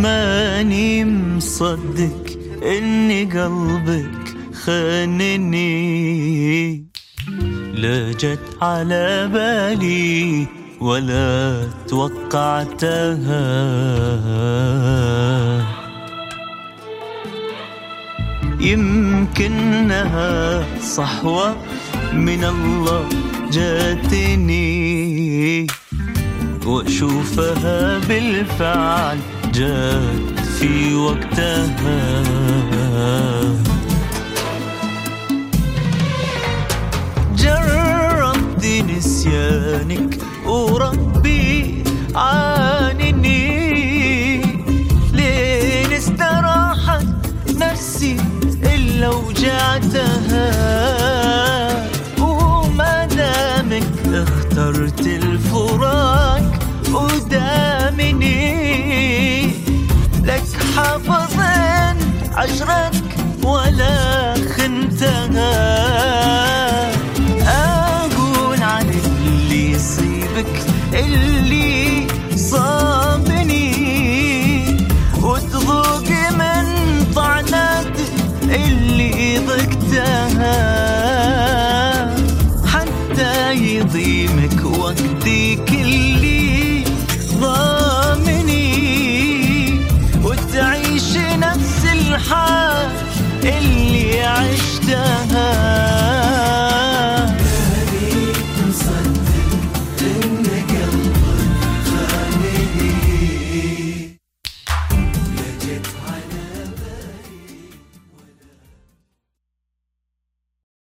ماني مصدق إني قلبك خانني، لا جت على بالي ولا توقعتها. يمكنها صحوة من الله جاتني، وأشوفها بالفعل جات في وقتها. جربت نسيانك وربي عانني، لين استراحت نفسي إلا وجعتها. وما دامك اخترت الفراق ودامني، لك حافظين عشرتك ولا خنتها. أقول عن اللي يصيبك اللي صار